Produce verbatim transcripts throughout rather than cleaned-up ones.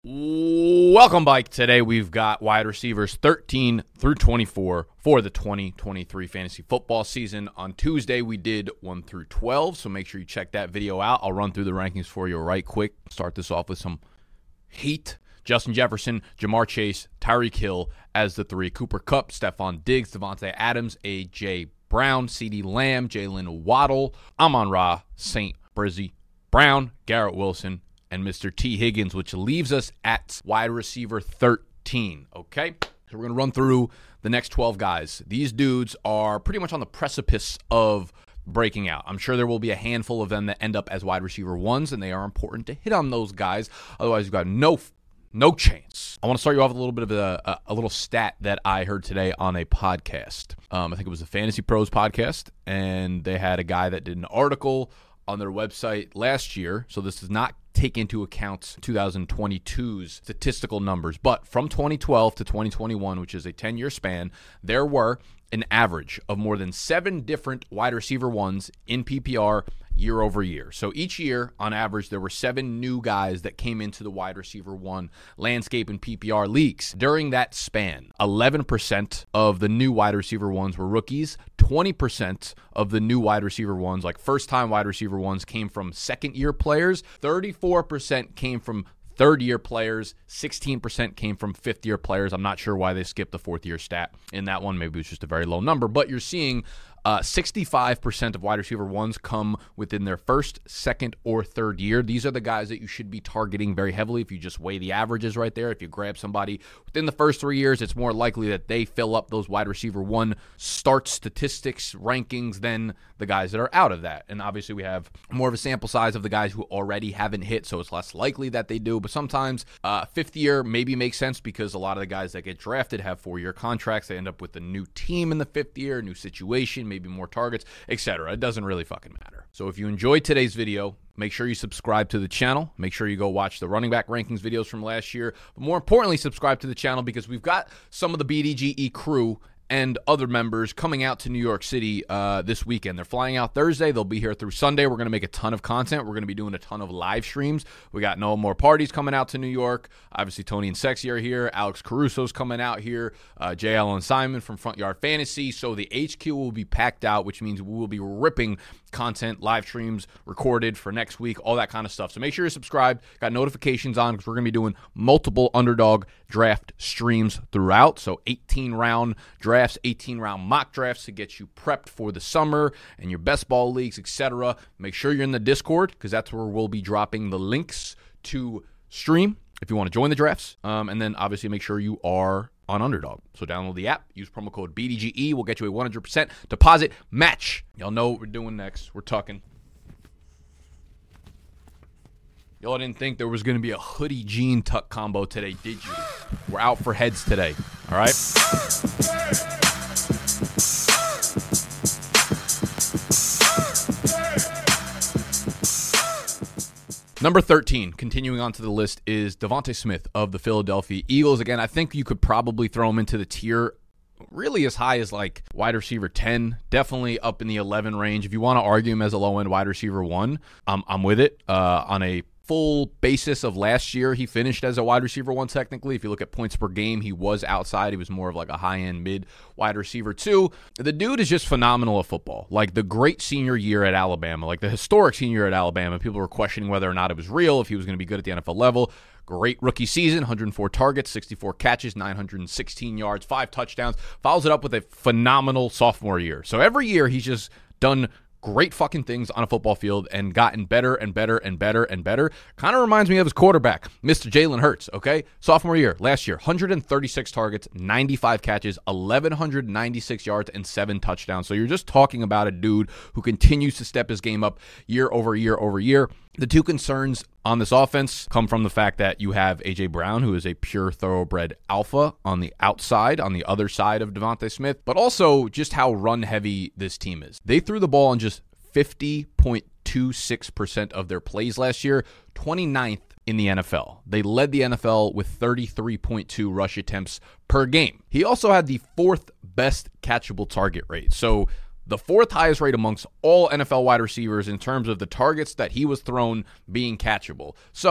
Welcome, Bike. Today we've got wide receivers thirteen through twenty-four for the twenty twenty-three fantasy football season. On Tuesday, we did one through twelve, so make sure you check that video out. I'll run through the rankings for you right quick. Start this off with some heat. Justin Jefferson, Jamar Chase, Tyreek Hill as the three. Cooper Kupp, Stephon Diggs, Devontae Adams, A J Brown, CeeDee Lamb, Jalen Waddle, Amon-Ra, Saint Brizzy Brown, Garrett Wilson, and Mister T. Higgins, which leaves us at wide receiver thirteen, okay? So we're going to run through the next twelve guys. These dudes are pretty much on the precipice of breaking out. I'm sure there will be a handful of them that end up as wide receiver ones, and they are important to hit on those guys. Otherwise, you've got no no chance. I want to start you off with a little bit of a, a, a little stat that I heard today on a podcast. Um, I think it was the Fantasy Pros podcast, and they had a guy that did an article on their website last year, so this does not take into account twenty twenty-two's statistical numbers, but from twenty twelve to twenty twenty-one, which is a ten-year span, there were an average of more than seven different wide receiver ones in P P R year over year. So each year, on average, there were seven new guys that came into the wide receiver one landscape in P P R leagues. During that span, eleven percent of the new wide receiver ones were rookies. twenty percent of the new wide receiver ones, like first-time wide receiver ones, came from second-year players. thirty-four percent came from third-year players, sixteen percent came from fifth-year players. I'm not sure why they skipped the fourth-year stat in that one. Maybe it's just a very low number. But you're seeing uh, sixty-five percent of wide receiver ones come within their first, second, or third year. These are the guys that you should be targeting very heavily if you just weigh the averages right there. If you grab somebody within the first three years, it's more likely that they fill up those wide receiver one start statistics rankings than the guys that are out of that. And obviously we have more of a sample size of the guys who already haven't hit, so it's less likely that they do. But sometimes uh, fifth year maybe makes sense because a lot of the guys that get drafted have four-year contracts. They end up with a new team in the fifth year, new situation, maybe more targets, et cetera. It doesn't really fucking matter. So if you enjoyed today's video, make sure you subscribe to the channel. Make sure you go watch the running back rankings videos from last year. But more importantly, subscribe to the channel because we've got some of the B D G E crew and other members coming out to New York City uh, this weekend. They're flying out Thursday. They'll be here through Sunday. We're going to make a ton of content. We're going to be doing a ton of live streams. We got No More Parties coming out to New York. Obviously, Tony and Sexy are here. Alex Caruso's coming out here. Uh, J L and Simon from Front Yard Fantasy. So the H Q will be packed out, which means we will be ripping content, live streams, recorded for next week, all that kind of stuff. So make sure you're subscribed, got notifications on because we're going to be doing multiple underdog draft streams throughout. So eighteen round drafts, eighteen round mock drafts to get you prepped for the summer and your best ball leagues, et cetera. Make sure you're in the Discord because that's where we'll be dropping the links to stream if you want to join the drafts. Um, and then obviously make sure you are on Underdog. So download the app, use promo code B D G E. We'll get you a one hundred percent deposit match. Y'all know what we're doing next. We're tucking. Y'all didn't think there was going to be a hoodie jean tuck combo today, did you? We're out for heads today. All right? Number thirteen, continuing on to the list, is Devontae Smith of the Philadelphia Eagles. Again, I think you could probably throw him into the tier really as high as like wide receiver ten, definitely up in the eleven range. If you want to argue him as a low-end wide receiver one, um, I'm with it. Uh, on a full basis of last year, he finished as a wide receiver one technically. If you look at points per game, he was outside. He was more of like a high-end mid wide receiver two. The dude is just phenomenal at football. Like the great senior year at Alabama, like the historic senior year at Alabama, people were questioning whether or not it was real, if he was going to be good at the N F L level. Great rookie season, one hundred four targets, sixty-four catches, nine hundred sixteen yards, five touchdowns. Follows it up with a phenomenal sophomore year. So every year he's just done great fucking things on a football field and gotten better and better and better and better. Kind of reminds me of his quarterback, Mister Jalen Hurts, okay? Sophomore year, last year, one hundred thirty-six targets, ninety-five catches, eleven ninety-six yards, and seven touchdowns. So you're just talking about a dude who continues to step his game up year over year over year. The two concerns on this offense come from the fact that you have A J Brown, who is a pure thoroughbred alpha on the outside, on the other side of Devontae Smith, but also just how run-heavy this team is. They threw the ball in just fifty point two six percent of their plays last year, twenty-ninth in the N F L. They led the N F L with thirty-three point two rush attempts per game. He also had the fourth best catchable target rate. So the fourth highest rate amongst all N F L wide receivers in terms of the targets that he was thrown being catchable. So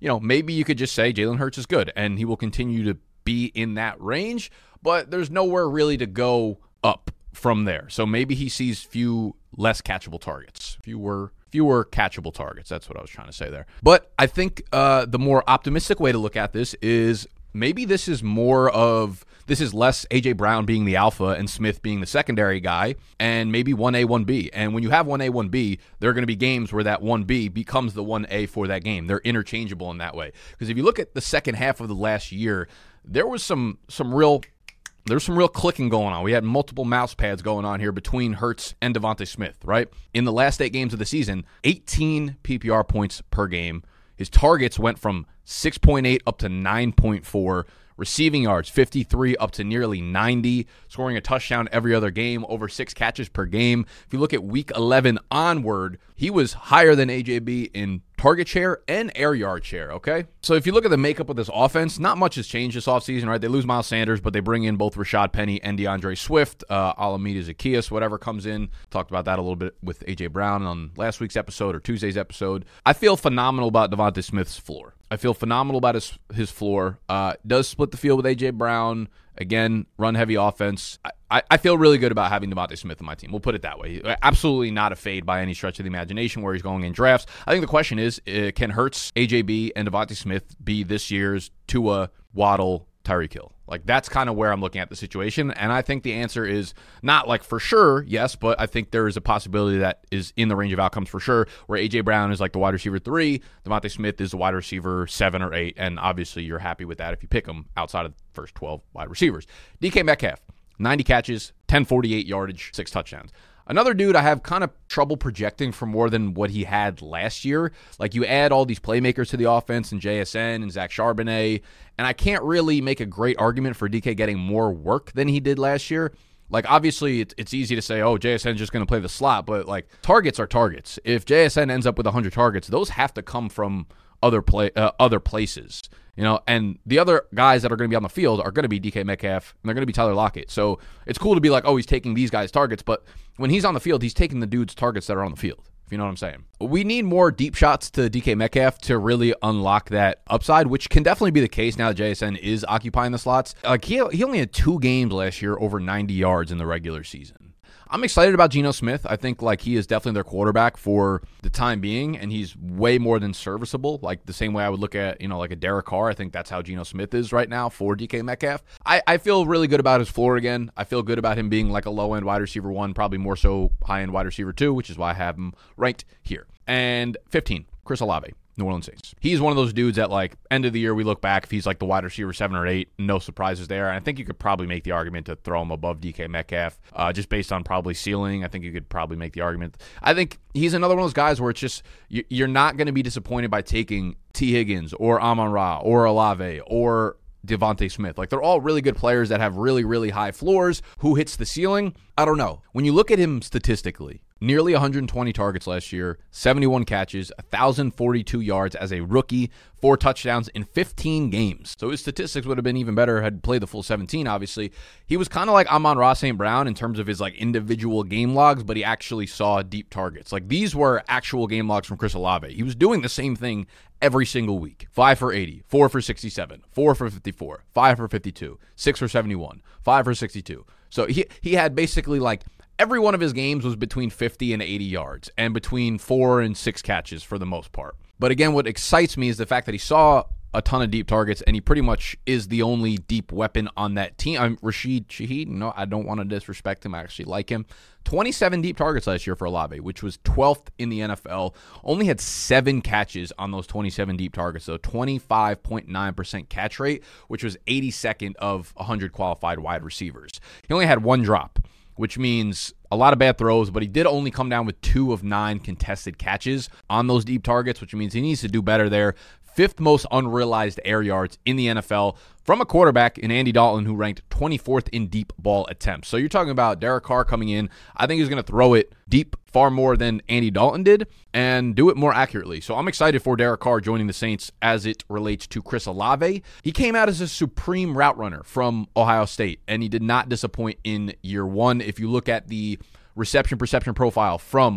you know, maybe you could just say Jalen Hurts is good and he will continue to be in that range, but there's nowhere really to go up from there. So maybe he sees few less catchable targets, fewer fewer catchable targets. That's what I was trying to say there. But I think uh, the more optimistic way to look at this is maybe this is more of, this is less A J Brown being the alpha and Smith being the secondary guy, and maybe one A, one B. And when you have one A, one B, there are going to be games where that one B becomes the one A for that game. They're interchangeable in that way. Because if you look at the second half of the last year, there was some some real there's some real clicking going on. We had multiple mouse pads going on here between Hurts and Devontae Smith, right? In the last eight games of the season, eighteen P P R points per game. His targets went from six point eight up to nine point four. Receiving yards, fifty-three up to nearly ninety. Scoring a touchdown every other game, over six catches per game. If you look at week eleven onward, he was higher than A J B in target share and air yard share, okay? So if you look at the makeup of this offense, not much has changed this offseason, right? They lose Miles Sanders, but they bring in both Rashad Penny and DeAndre Swift. Uh, Alameda Zaccheaus, whatever comes in. Talked about that a little bit with A J Brown on last week's episode or Tuesday's episode. I feel phenomenal about Devontae Smith's floor. I feel phenomenal about his his floor. Uh, does split the field with A J Brown. Again, run-heavy offense. I, I, I feel really good about having Devontae Smith in my team. We'll put it that way. Absolutely not a fade by any stretch of the imagination where he's going in drafts. I think the question is, uh, can Hurts, A J B, and Devontae Smith be this year's Tua, Waddle, Tyreek Hill? Like, that's kind of where I'm looking at the situation, and I think the answer is not like for sure, yes, but I think there is a possibility that is in the range of outcomes for sure, where A J Brown is like the wide receiver three, Devontae Smith is the wide receiver seven or eight, and obviously you're happy with that if you pick him outside of the first twelve wide receivers. D K Metcalf, ninety catches, ten forty-eight yardage, six touchdowns. Another dude I have kind of trouble projecting for more than what he had last year. Like, you add all these playmakers to the offense and J S N and Zach Charbonnet, and I can't really make a great argument for D K getting more work than he did last year. Like, obviously, it's, it's easy to say, oh, J S N's just going to play the slot, but, like, targets are targets. If J S N ends up with one hundred targets, those have to come from other play uh, other places. You know, and the other guys that are going to be on the field are going to be D K Metcalf, and they're going to be Tyler Lockett. So it's cool to be like, oh, he's taking these guys' targets, but when he's on the field, he's taking the dude's targets that are on the field, if you know what I'm saying. We need more deep shots to D K Metcalf to really unlock that upside, which can definitely be the case now that J S N is occupying the slots. Like, he, he only had two games last year over ninety yards in the regular season. I'm excited about Geno Smith. I think, like, he is definitely their quarterback for the time being, and he's way more than serviceable. Like, the same way I would look at, you know, like a Derek Carr. I think that's how Geno Smith is right now for D K Metcalf. I, I feel really good about his floor again. I feel good about him being like a low-end wide receiver one, probably more so high-end wide receiver two, which is why I have him ranked here. And fifteen, Chris Olave, New Orleans Saints. He's one of those dudes that, like, end of the year we look back, if he's like the wide receiver seven or eight, no surprises there. And I think you could probably make the argument to throw him above D K Metcalf, uh, just based on probably ceiling. I think you could probably make the argument. I think he's another one of those guys where it's just, you're not going to be disappointed by taking T. Higgins or Amon-Ra or Olave or Devontae Smith. Like, they're all really good players that have really, really high floors. Who hits the ceiling? I don't know. When you look at him statistically, nearly one hundred twenty targets last year, seventy-one catches, one thousand forty-two yards as a rookie, four touchdowns in fifteen games. So his statistics would have been even better had he played the full seventeen, obviously. He was kind of like Amon-Ra Saint Brown in terms of his, like, individual game logs, but he actually saw deep targets. Like, these were actual game logs from Chris Olave. He was doing the same thing every single week. five for eighty, four for sixty-seven, four for fifty-four, five for fifty-two, six for seventy-one, five for sixty-two. So he he had basically, like, every one of his games was between fifty and eighty yards and between four and six catches for the most part. But again, what excites me is the fact that he saw a ton of deep targets, and he pretty much is the only deep weapon on that team. I'm Rashid Shaheed. No, I don't want to disrespect him. I actually like him. twenty-seven deep targets last year for Olave, which was twelfth in the N F L. Only had seven catches on those twenty-seven deep targets, so twenty-five point nine percent catch rate, which was eighty-second of one hundred qualified wide receivers. He only had one drop, which means a lot of bad throws, but he did only come down with two of nine contested catches on those deep targets, which means he needs to do better there. Fifth most unrealized air yards in the N F L from a quarterback in Andy Dalton, who ranked twenty-fourth in deep ball attempts. So you're talking about Derek Carr coming in. I think he's going to throw it deep far more than Andy Dalton did and do it more accurately. So I'm excited for Derek Carr joining the Saints as it relates to Chris Olave. He came out as a supreme route runner from Ohio State, and he did not disappoint in year one. If you look at the reception perception profile from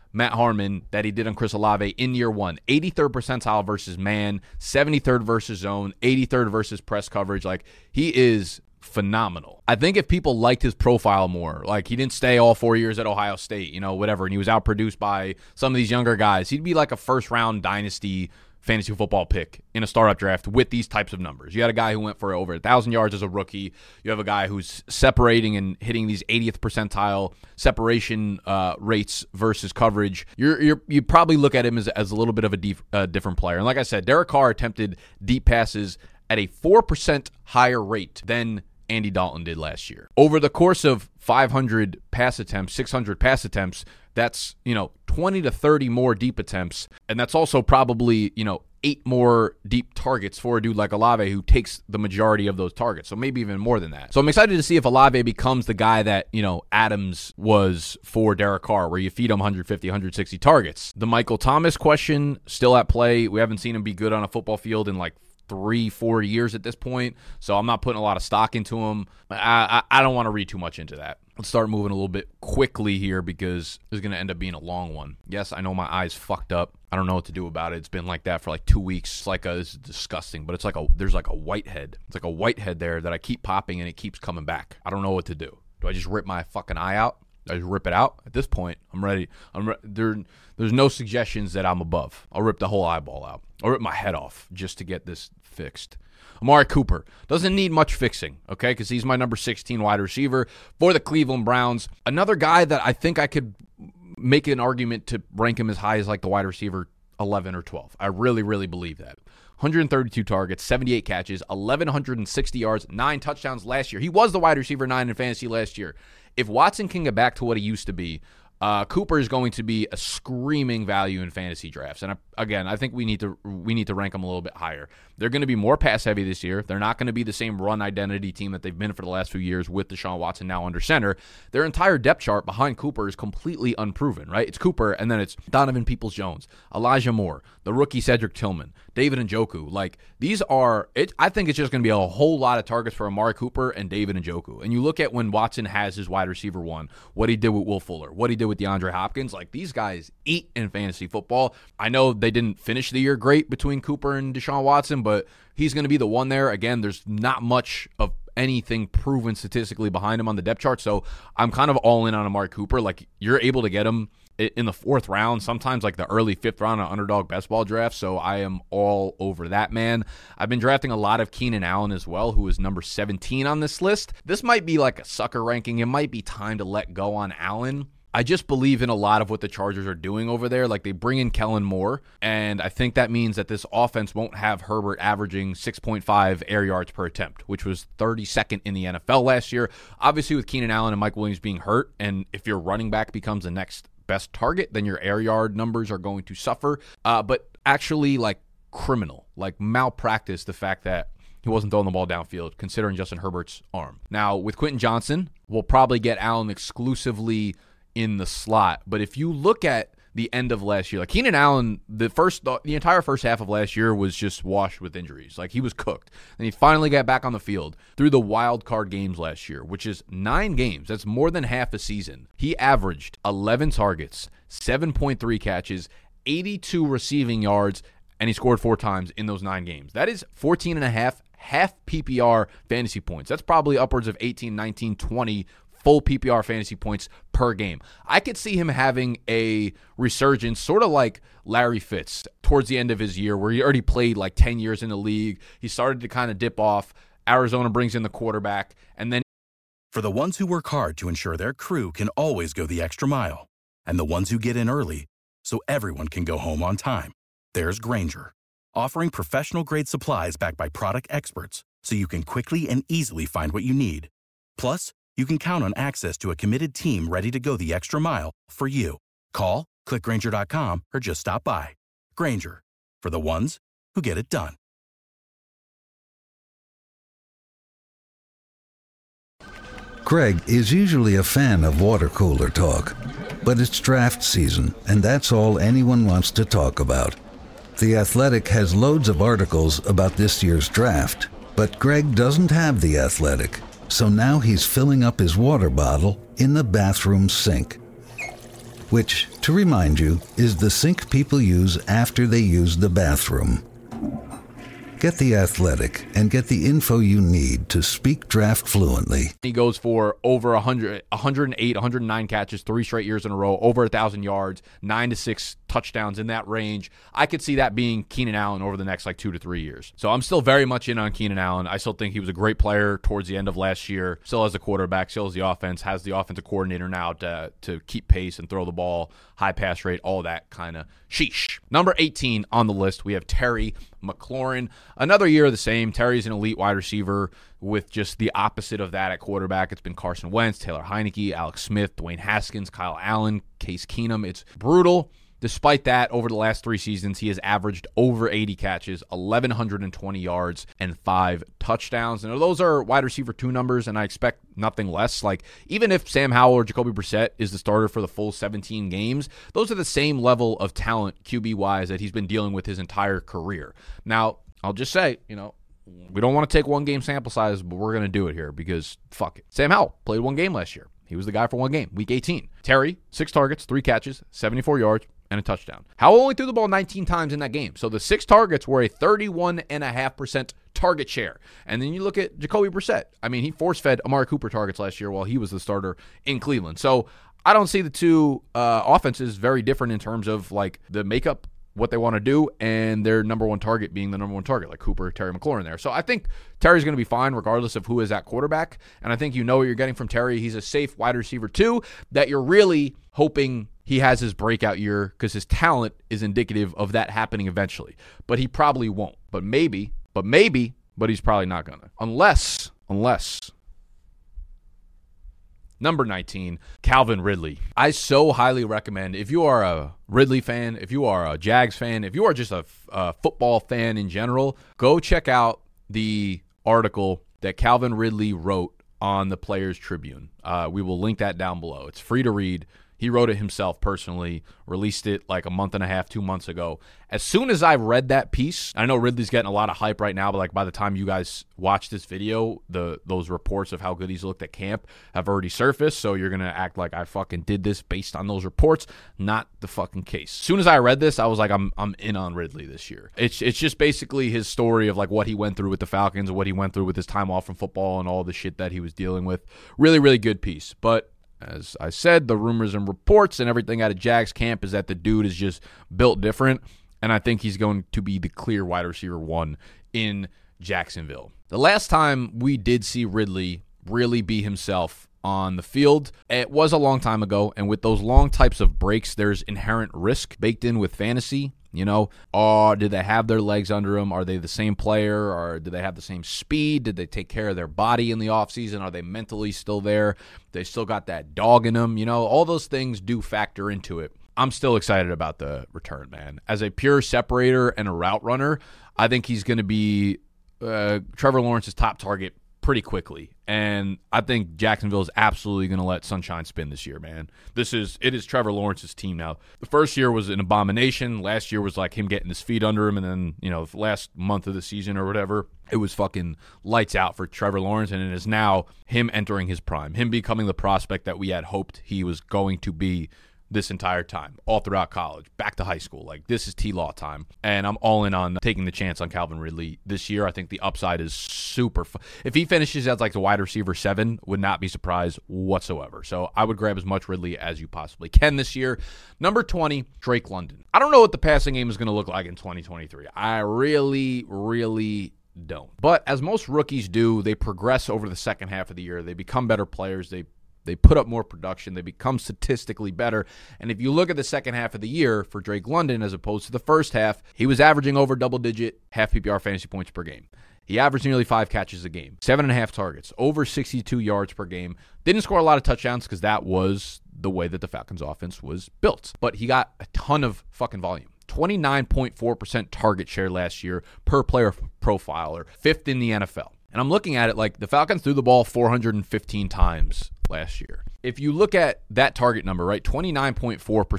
Matt Harmon that he did on Chris Olave in year one. eighty-third percentile versus man, seventy-third versus zone, eighty-third versus press coverage. Like, he is phenomenal. I think if people liked his profile more, like he didn't stay all four years at Ohio State, you know, whatever, and he was outproduced by some of these younger guys, he'd be like a first-round dynasty fantasy football pick in a startup draft with these types of numbers. You had a guy who went for over one thousand yards as a rookie. You have a guy who's separating and hitting these eightieth percentile separation uh, rates versus coverage. You're, you're, you probably look at him as, as a little bit of a deep, uh, different player. And like I said, Derek Carr attempted deep passes at a four percent higher rate than Andy Dalton did last year. Over the course of five hundred pass attempts, six hundred pass attempts, that's, you know, twenty to thirty more deep attempts. And that's also probably, you know, eight more deep targets for a dude like Olave who takes the majority of those targets. So maybe even more than that. So I'm excited to see if Olave becomes the guy that, you know, Adams was for Derek Carr, where you feed him one fifty, one sixty targets. The Michael Thomas question still at play. We haven't seen him be good on a football field in like three, four years at this point, so I'm not putting a lot of stock into him. I, I, I don't want to read too much into that. Let's start moving a little bit quickly here because it's going to end up being a long one. Yes, I know my eye's fucked up. I don't know what to do about it. It's been like that for like two weeks. It's like a, this is disgusting, but it's like a, there's like a whitehead. It's like a whitehead there that I keep popping and it keeps coming back. I don't know what to do. Do I just rip my fucking eye out? I just rip it out. At this point, I'm ready. I'm re- there. There's no suggestions that I'm above. I'll rip the whole eyeball out. I'll rip my head off just to get this fixed. Amari Cooper doesn't need much fixing, okay, because he's my number sixteen wide receiver for the Cleveland Browns. Another guy that I think I could make an argument to rank him as high as like the wide receiver eleven or twelve. I really, really believe that. one thirty-two targets, seventy-eight catches, eleven sixty yards, nine touchdowns last year. He was the wide receiver nine in fantasy last year. If Watson can get back to what he used to be, uh, Cooper is going to be a screaming value in fantasy drafts. And I, again, I think we need to we need to rank them a little bit higher. They're going to be more pass heavy this year. They're not going to be the same run identity team that they've been for the last few years with Deshaun Watson now under center. Their entire depth chart behind Cooper is completely unproven, right? It's Cooper, and then it's Donovan Peoples-Jones, Elijah Moore, the rookie Cedric Tillman, David Njoku. Like, these are, it, I think it's just going to be a whole lot of targets for Amari Cooper and David Njoku. And you look at when Watson has his wide receiver one, what he did with Will Fuller, what he did with DeAndre Hopkins, like, these guys eat in fantasy football. I know they didn't finish the year great between Cooper and Deshaun Watson, but he's going to be the one there. Again, there's not much of anything proven statistically behind him on the depth chart, so I'm kind of all in on Amari Cooper. Like, you're able to get him in the fourth round, sometimes like the early fifth round of underdog best ball draft, so I am all over that, man. I've been drafting a lot of Keenan Allen as well, who is number seventeen on this list. This might be like a sucker ranking. It might be time to let go on Allen. I just believe in a lot of what the Chargers are doing over there. Like, they bring in Kellen Moore, and I think that means that this offense won't have Herbert averaging six point five air yards per attempt, which was thirty-second in the N F L last year. Obviously, with Keenan Allen and Mike Williams being hurt, and if your running back becomes the next best target, then your air yard numbers are going to suffer. Uh, but actually, like, criminal, like malpractice, the fact that he wasn't throwing the ball downfield, considering Justin Herbert's arm. Now, with Quentin Johnson, we'll probably get Allen exclusively in the slot. But if you look at the end of last year, like Keenan Allen, the first, the entire first half of last year was just washed with injuries. Like, he was cooked. And he finally got back on the field through the wild card games last year, which is nine games. That's more than half a season. He averaged eleven targets, seven point three catches, eighty-two receiving yards, and he scored four times in those nine games. That is fourteen and a half half P P R fantasy points. That's probably upwards of eighteen, nineteen, twenty full P P R fantasy points per game. I could see him having a resurgence, sort of like Larry Fitz towards the end of his year, where he already played like ten years in the league. He started to kind of dip off. Arizona brings in the quarterback, and then for the ones who work hard to ensure their crew can always go the extra mile, and the ones who get in early so everyone can go home on time, there's Grainger, offering professional-grade supplies backed by product experts so you can quickly and easily find what you need. Plus, you can count on access to a committed team ready to go the extra mile for you. Call, click Grainger dot com, or just stop by. Grainger, for the ones who get it done. Craig is usually a fan of water cooler talk, but it's draft season, and that's all anyone wants to talk about. The Athletic has loads of articles about this year's draft, but Greg doesn't have The Athletic. So now he's filling up his water bottle in the bathroom sink. which, to remind you, is the sink people use after they use the bathroom. Get The Athletic and get the info you need to speak draft fluently. He goes for over one hundred, one hundred eight, one hundred nine catches, three straight years in a row, over one thousand yards, nine to six touchdowns in that range. I could see that being Keenan Allen over the next like two to three years. So I'm still very much in on Keenan Allen. I still think he was a great player towards the end of last year. Still has the quarterback, still has the offense, has the offensive coordinator now to, to keep pace and throw the ball, high pass rate, all that kind of sheesh. Number eighteen on the list, we have Terry McLaurin. Another year of the same. Terry's an elite wide receiver with just the opposite of that at quarterback. It's been Carson Wentz, Taylor Heineke, Alex Smith, Dwayne Haskins, Kyle Allen, Case Keenum. It's brutal. Despite that, over the last three seasons, he has averaged over eighty catches, one thousand one hundred twenty yards, and five touchdowns. And those are wide receiver two numbers, and I expect nothing less. Like, even if Sam Howell or Jacoby Brissett is the starter for the full seventeen games, those are the same level of talent Q B-wise that he's been dealing with his entire career. Now, I'll just say, you know, we don't want to take one-game sample size, but we're going to do it here because fuck it. Sam Howell played one game last year. He was the guy for one game, week eighteen. Terry, six targets, three catches, seventy-four yards, and a touchdown. Howell only threw the ball nineteen times in that game. So the six targets were a thirty-one point five percent target share. And then you look at Jacoby Brissett. I mean, he force-fed Amari Cooper targets last year while he was the starter in Cleveland. So I don't see the two uh, offenses very different in terms of like the makeup, what they want to do, and their number one target being the number one target, like Cooper, Terry McLaurin there. So I think Terry's going to be fine regardless of who is at quarterback. And I think you know what you're getting from Terry. He's a safe wide receiver too, that you're really hoping he has his breakout year because his talent is indicative of that happening eventually. But he probably won't. But maybe, but maybe, but he's probably not going to. Unless, unless... Number nineteen, Calvin Ridley. I so highly recommend, if you are a Ridley fan, if you are a Jags fan, if you are just a, a football fan in general, go check out the article that Calvin Ridley wrote on the Players Tribune. Uh, we will link that down below. It's free to read. He wrote it himself personally, released it like a month and a half, two months ago. As soon as I read that piece, I know Ridley's getting a lot of hype right now, but like by the time you guys watch this video, the those reports of how good he's looked at camp have already surfaced, so you're going to act like I fucking did this based on those reports. Not the fucking case. As soon as I read this, I was like, I'm I'm in on Ridley this year. It's, it's just basically his story of like what he went through with the Falcons and what he went through with his time off from football and all the shit that he was dealing with. Really, really good piece. But as I said, the rumors and reports and everything out of Jags camp is that the dude is just built different, and I think he's going to be the clear wide receiver one in Jacksonville. The last time we did see Ridley really be himself on the field, it was a long time ago, and with those long types of breaks, there's inherent risk baked in with fantasy. You know, or did they have their legs under them? Are they the same player? Or do they have the same speed? Did they take care of their body in the offseason? Are they mentally still there? They still got that dog in them? You know, all those things do factor into it. I'm still excited about the return, man. As a pure separator and a route runner, I think he's going to be uh, Trevor Lawrence's top target pretty quickly. And I think Jacksonville is absolutely going to let Sunshine spin this year, man. This is, it is Trevor Lawrence's team now. The first year was an abomination. Last year was like him getting his feet under him. And then, you know, the last month of the season or whatever, it was fucking lights out for Trevor Lawrence. And it is now him entering his prime, him becoming the prospect that we had hoped he was going to be this entire time, all throughout college, back to high school. Like, this is T-Law time, and I'm all in on taking the chance on Calvin Ridley this year. I think the upside is super fun. If he finishes as like the wide receiver seven, would not be surprised whatsoever. So I would grab as much Ridley as you possibly can this year. Number twenty, Drake London. I don't know what the passing game is going to look like in twenty twenty-three. I really, really don't. But as most rookies do, they progress over the second half of the year. They become better players. They They put up more production. They become statistically better. And if you look at the second half of the year for Drake London as opposed to the first half, he was averaging over double-digit half P P R fantasy points per game. He averaged nearly five catches a game, seven and a half targets, over sixty-two yards per game. Didn't score a lot of touchdowns because that was the way that the Falcons offense was built. But he got a ton of fucking volume. twenty-nine point four percent target share last year per player profiler, fifth in the N F L. And I'm looking at it like the Falcons threw the ball four hundred fifteen times last year. If you look at that target number, right, twenty-nine point four percent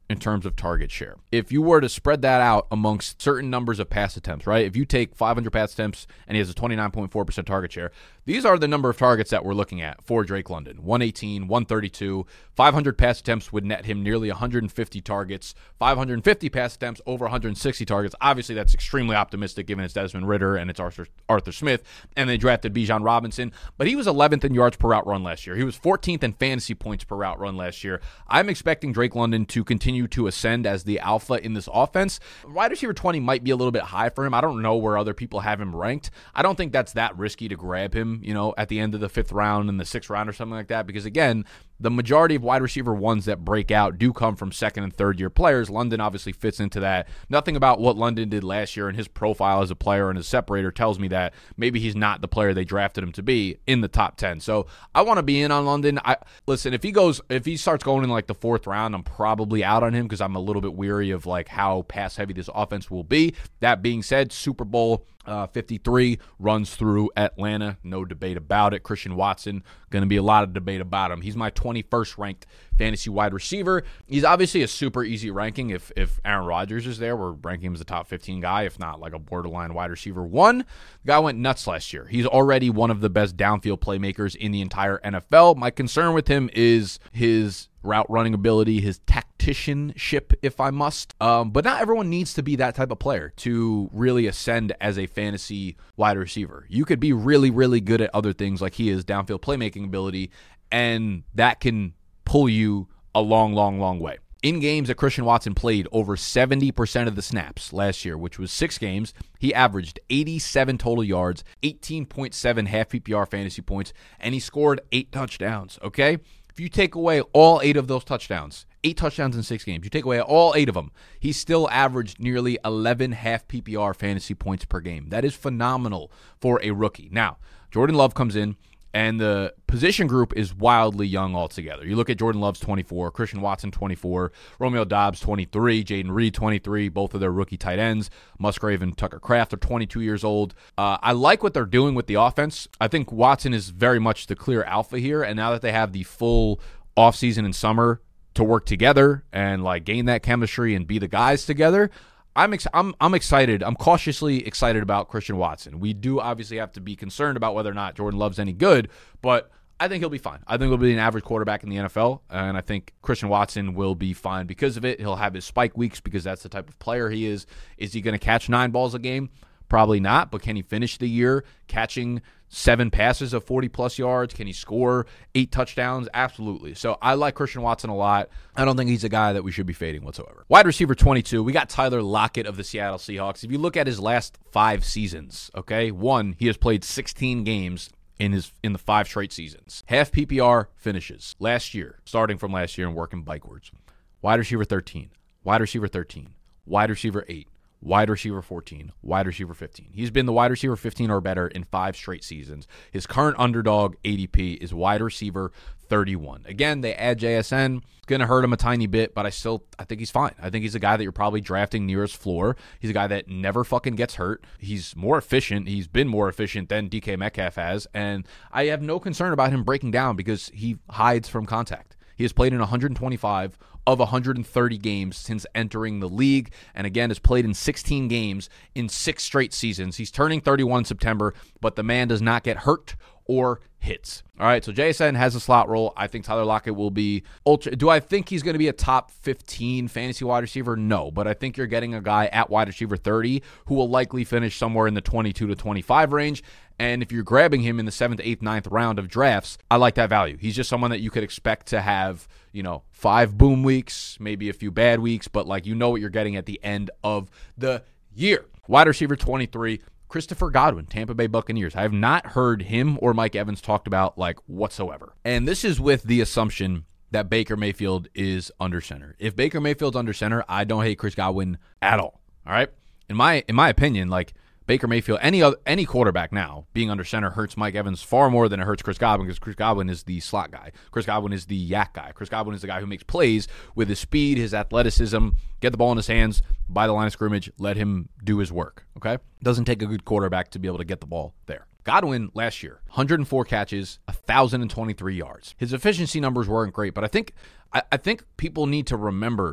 in terms of target share. If you were to spread that out amongst certain numbers of pass attempts, right? If you take five hundred pass attempts and he has a twenty-nine point four percent target share, these are the number of targets that we're looking at for Drake London. one eighteen, one thirty-two, five hundred pass attempts would net him nearly one hundred fifty targets, five hundred fifty pass attempts, over one hundred sixty targets. Obviously, that's extremely optimistic given it's Desmond Ridder and it's Arthur, Arthur Smith, and they drafted Bijan Robinson, but he was eleventh in yards per route run last year. He was fourteenth in fantasy points per route run last year. I'm expecting Drake London to continue to ascend as the alpha in this offense. Wide receiver twenty might be a little bit high for him. I don't know where other people have him ranked. I don't think that's that risky to grab him, you know, at the end of the fifth round and the sixth round or something like that, because again, the majority of wide receiver ones that break out do come from second and third year players. London obviously fits into that. Nothing about what London did last year and his profile as a player and his separator tells me that maybe he's not the player they drafted him to be in the top ten. So I want to be in on London. I listen, if he goes, if he starts going in like the fourth round, I'm probably out on him because I'm a little bit weary of like how pass heavy this offense will be. That being said, Super Bowl Uh, fifty-three runs through Atlanta. No debate about it. Christian Watson, going to be a lot of debate about him. He's my twenty-first ranked fantasy wide receiver. He's obviously a super easy ranking. If if Aaron Rodgers is there, we're ranking him as a top fifteen guy, if not like a borderline wide receiver one. The guy went nuts last year. He's already one of the best downfield playmakers in the entire N F L. My concern with him is his route running ability, his tacticianship, if I must. Um, but not everyone needs to be that type of player to really ascend as a fantasy wide receiver. You could be really, really good at other things like he is, downfield playmaking ability, and that can pull you a long, long, long way. In games that Christian Watson played over seventy percent of the snaps last year, which was six games, he averaged eighty-seven total yards, eighteen point seven half P P R fantasy points, and he scored eight touchdowns, okay? If you take away all eight of those touchdowns, eight touchdowns in six games, you take away all eight of them, he still averaged nearly eleven half P P R fantasy points per game. That is phenomenal for a rookie. Now, Jordan Love comes in, and the position group is wildly young altogether. You look at Jordan Love's twenty-four, Christian Watson twenty-four, Romeo Doubs twenty-three, Jaden Reed twenty-three, both of their rookie tight ends. Musgrave and Tucker Kraft are twenty-two years old. Uh, I like what they're doing with the offense. I think Watson is very much the clear alpha here, and now that they have the full offseason and summer to work together and like gain that chemistry and be the guys together, I'm ex- I'm I'm excited. I'm cautiously excited about Christian Watson. We do obviously have to be concerned about whether or not Jordan Love's any good, but I think he'll be fine. I think he'll be an average quarterback in the N F L, and I think Christian Watson will be fine because of it. He'll have his spike weeks because that's the type of player he is. Is he going to catch nine balls a game? Probably not, but can he finish the year catching seven passes of forty-plus yards? Can he score eight touchdowns? Absolutely. So I like Christian Watson a lot. I don't think he's a guy that we should be fading whatsoever. Wide receiver twenty-two, we got Tyler Lockett of the Seattle Seahawks. If you look at his last five seasons, okay, one, he has played sixteen games in his in the five straight seasons. Half P P R finishes last year, starting from last year and working backwards. Wide receiver thirteen, wide receiver thirteen, wide receiver eight, wide receiver fourteen, wide receiver fifteen. He's been the wide receiver fifteen or better in five straight seasons. His current underdog A D P is wide receiver thirty-one. Again, they add J S N. It's going to hurt him a tiny bit, but I still I think he's fine. I think he's a guy that you're probably drafting near his floor. He's a guy that never fucking gets hurt. He's more efficient. He's been more efficient than D K Metcalf has, and I have no concern about him breaking down because he hides from contact. He has played in one hundred twenty-five of one hundred thirty games since entering the league, and again has played in sixteen games in six straight seasons. He's turning thirty-one in September, but the man does not get hurt or hits. All right, so J S N has a slot role. I think Tyler Lockett will be ultra. Do I think he's going to be a top fifteen fantasy wide receiver? No, but I think you're getting a guy at wide receiver thirty who will likely finish somewhere in the twenty-two to twenty-five range. And if you're grabbing him in the seventh, eighth, ninth round of drafts, I like that value. He's just someone that you could expect to have, you know, five boom weeks, maybe a few bad weeks, but like you know what you're getting at the end of the year. Wide receiver twenty-three, Christopher Godwin, Tampa Bay Buccaneers. I have not heard him or Mike Evans talked about like whatsoever. And this is with the assumption that Baker Mayfield is under center. If Baker Mayfield's under center, I don't hate Chris Godwin at all. All right? In my in my opinion, like Baker Mayfield, any other, any quarterback now being under center hurts Mike Evans far more than it hurts Chris Godwin because Chris Godwin is the slot guy. Chris Godwin is the yak guy. Chris Godwin is the guy who makes plays with his speed, his athleticism, get the ball in his hands, by the line of scrimmage, let him do his work, okay? Doesn't take a good quarterback to be able to get the ball there. Godwin last year, one hundred four catches, one thousand twenty-three yards. His efficiency numbers weren't great, but I think I, I think people need to remember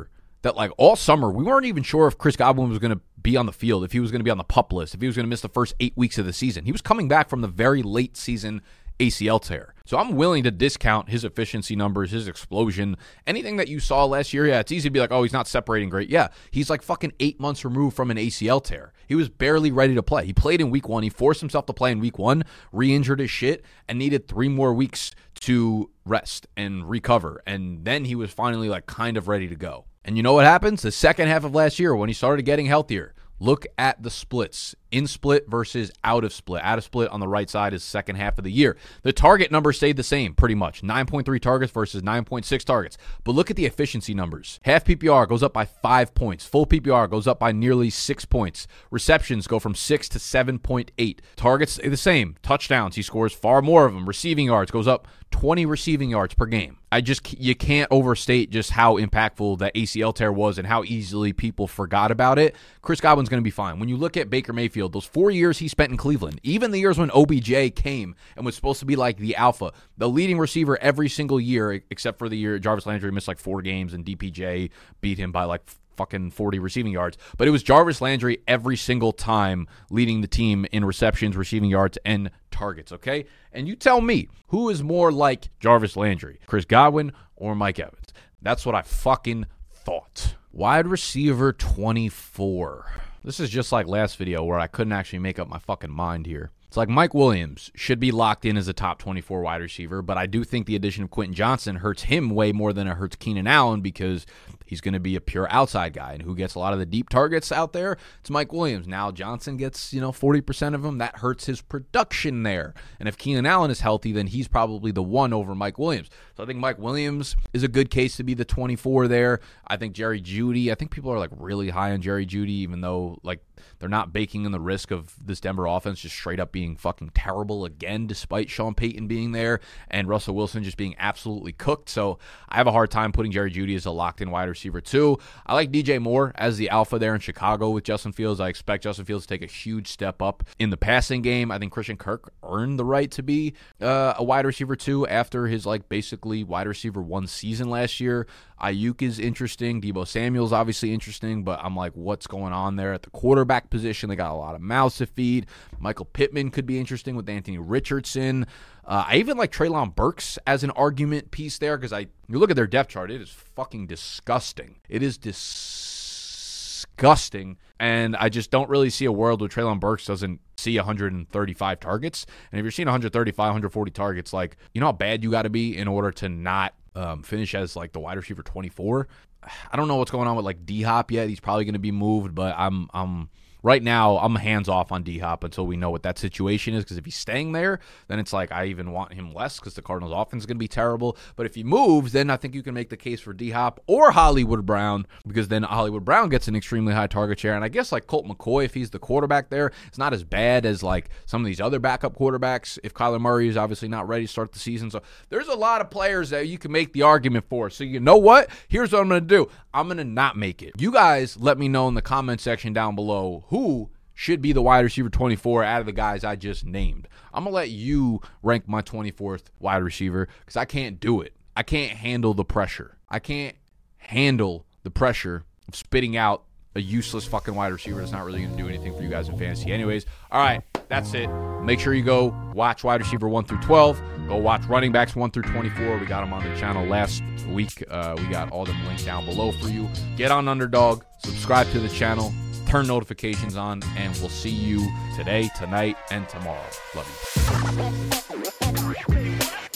that like all summer, we weren't even sure if Chris Godwin was going to be on the field, if he was going to be on the PUP list, if he was going to miss the first eight weeks of the season. He was coming back from the very late season A C L tear. So I'm willing to discount his efficiency numbers, his explosion, anything that you saw last year. Yeah, it's easy to be like, oh, he's not separating great. Yeah, he's like fucking eight months removed from an A C L tear. He was barely ready to play. He played in week one. He forced himself to play in week one, re-injured his shit, and needed three more weeks to rest and recover. And then he was finally like kind of ready to go. And you know what happens? The second half of last year when he started getting healthier, look at the splits. In split versus out of split. Out of split on the right side is second half of the year. The target numbers stayed the same pretty much. nine point three targets versus nine point six targets. But look at the efficiency numbers. Half P P R goes up by five points. Full P P R goes up by nearly six points. Receptions go from six to seven point eight. Targets stay the same. Touchdowns, he scores far more of them. Receiving yards goes up twenty receiving yards per game. I just, you can't overstate just how impactful that A C L tear was and how easily people forgot about it. Chris Godwin's going to be fine. When you look at Baker Mayfield, those four years he spent in Cleveland, even the years when O B J came and was supposed to be like the alpha, the leading receiver every single year, except for the year Jarvis Landry missed like four games and D P J beat him by like fucking forty receiving yards. But it was Jarvis Landry every single time leading the team in receptions, receiving yards, and targets, okay? And you tell me, who is more like Jarvis Landry, Chris Godwin or Mike Evans? That's what I fucking thought. Wide receiver twenty-four. This is just like last video where I couldn't actually make up my fucking mind here. It's like Mike Williams should be locked in as a top twenty-four wide receiver, but I do think the addition of Quentin Johnson hurts him way more than it hurts Keenan Allen because he's going to be a pure outside guy. And who gets a lot of the deep targets out there? It's Mike Williams. Now Johnson gets, you know, forty percent of them. That hurts his production there. And if Keenan Allen is healthy, then he's probably the one over Mike Williams. So I think Mike Williams is a good case to be the twenty-four there. I think Jerry Jeudy, I think people are like really high on Jerry Jeudy, even though like they're not baking in the risk of this Denver offense just straight up being fucking terrible again, despite Sean Payton being there and Russell Wilson just being absolutely cooked. So I have a hard time putting Jerry Jeudy as a locked-in wide receiver too. I like D J Moore as the alpha there in Chicago with Justin Fields. I expect Justin Fields to take a huge step up in the passing game. I think Christian Kirk earned the right to be uh, a wide receiver too after his like basically wide receiver one season last year. Ayuk is interesting. Deebo Samuel's obviously interesting, but I'm like, what's going on there at the quarterback position? They got a lot of mouths to feed. Michael Pittman could be interesting with Anthony Richardson. Uh, I even like Treylon Burks as an argument piece there because I you look at their depth chart, it is fucking disgusting. It is disgusting, and I just don't really see a world where Treylon Burks doesn't see one hundred thirty-five targets. And if you're seeing one hundred thirty-five, one hundred forty targets, like, you know how bad you got to be in order to not Um, finish as like the wide receiver twenty-four. I don't know what's going on with like D-Hop yet. He's probably going to be moved, but I'm I'm right now I'm hands off on D-Hop until we know what that situation is, because if he's staying there, then it's like I even want him less because the Cardinals offense is going to be terrible. But if he moves, then I think you can make the case for D-Hop or Hollywood Brown, because then Hollywood Brown gets an extremely high target share. And I guess like Colt McCoy, if he's the quarterback there, it's not as bad as like some of these other backup quarterbacks if Kyler Murray is obviously not ready to start the season. So there's a lot of players that you can make the argument for. So you know what? Here's what I'm going to do. I'm going to not make it. You guys let me know in the comment section down below who should be the wide receiver twenty-four out of the guys I just named. I'm going to let you rank my twenty-fourth wide receiver because I can't do it. I can't handle the pressure. I can't handle the pressure of spitting out a useless fucking wide receiver that's not really going to do anything for you guys in fantasy. Anyways, all right, that's it. Make sure you go watch wide receiver one through twelve. Go watch running backs one through twenty-four. We got them on the channel last week. Uh, we got all them linked down below for you. Get on Underdog, subscribe to the channel, turn notifications on, and we'll see you today, tonight, and tomorrow. Love you.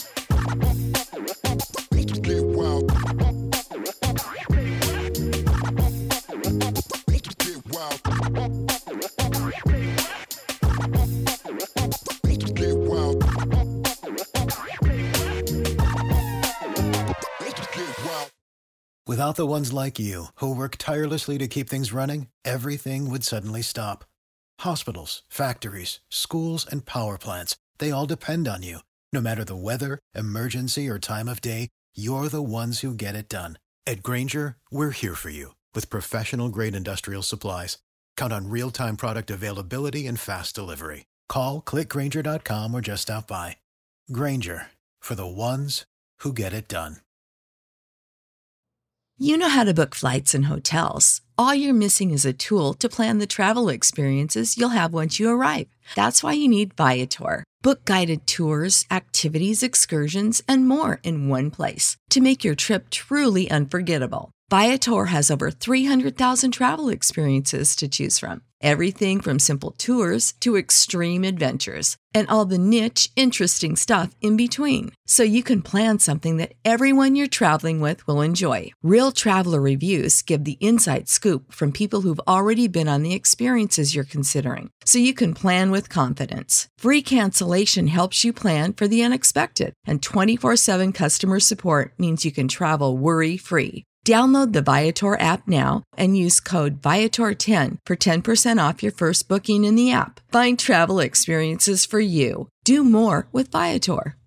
Without the ones like you, who work tirelessly to keep things running, everything would suddenly stop. Hospitals, factories, schools, and power plants, they all depend on you. No matter the weather, emergency, or time of day, you're the ones who get it done. At Grainger, we're here for you with professional-grade industrial supplies. Count on real-time product availability and fast delivery. Call, click Grainger dot com, or just stop by. Grainger, for the ones who get it done. You know how to book flights and hotels. All you're missing is a tool to plan the travel experiences you'll have once you arrive. That's why you need Viator. Book guided tours, activities, excursions, and more in one place to make your trip truly unforgettable. Viator has over three hundred thousand travel experiences to choose from. Everything from simple tours to extreme adventures and all the niche, interesting stuff in between. So you can plan something that everyone you're traveling with will enjoy. Real traveler reviews give the inside scoop from people who've already been on the experiences you're considering. So you can plan with confidence. Free cancellation helps you plan for the unexpected. And twenty-four seven customer support means you can travel worry-free. Download the Viator app now and use code Viator ten for ten percent off your first booking in the app. Find travel experiences for you. Do more with Viator.